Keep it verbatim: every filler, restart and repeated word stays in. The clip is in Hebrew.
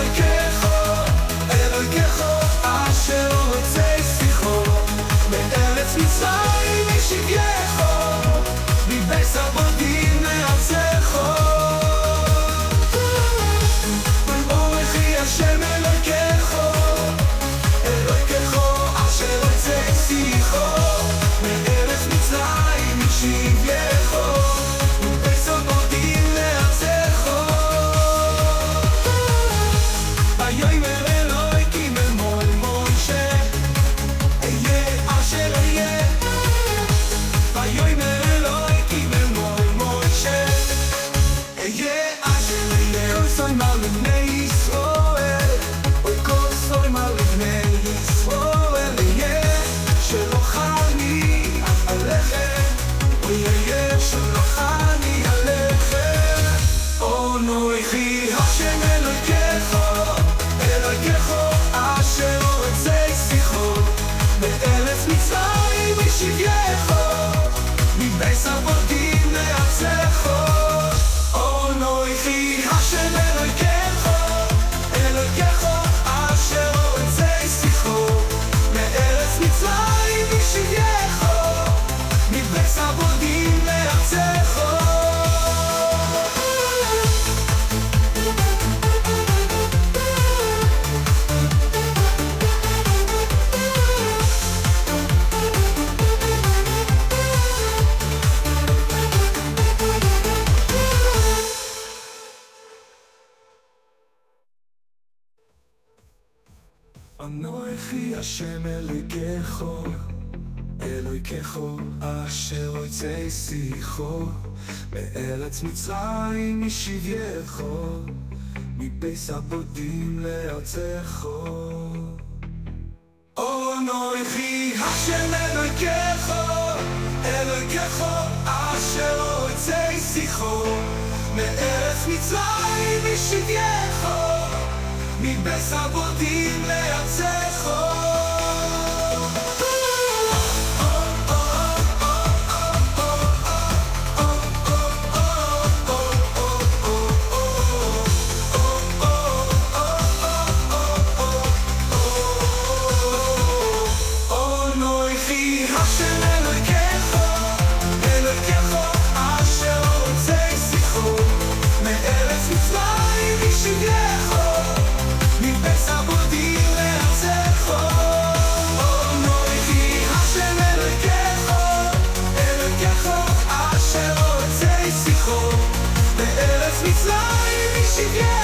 אלוהיכך, אלוהיכך, אשר הוציא שיחו מארץ מצרים השביעך, מבית עבדים לארצך. ברכי השם אלוהיכך, אלוהיכך, אשר הוציא שיחו מארץ מצרים השביעך, מבית עבדים לארצך. ויאמר אלוהים אל משה, אהיה אשר אהיה. ויאמר אלוהים אל משה, אהיה אשר אהיה. כל שומר לבני ישראל, אוי כל שומר לבני ישראל, אהיה שלוח אני עליכם, אוי אהיה שלוח אני עליכם. אנוכי השם אלוהיכך, אלוהיכך, אשר הוציא שיחו מארץ מצרים השביעך, מבית עבדים לארצך. אנוכי השם אלוהיכך, אלוהיכך, אשר הוציא שיחו מארץ מצרים השביעך, מבית עבדים לארצך. אנוכי השם אלוהיכך, אלוהיכך, אשר הוציא שיחו מארץ מצרים השביעך, מבית עבדים לארצך. אנוכי השם אלוהיכך, אלוהיכך, אשר הוציא שיחו מארץ מצרים השביעך, מבית עבדים לארצך. אנוכי השם אלוהיכך, אלוהיכך, אשר הוציא שיחו מארץ מצרים השביעך, מבית עבדים לארצך. אנוכי השם אלוהיכך, אלוהיכך, אשר הוציא שיחו מארץ מצרים השביעך.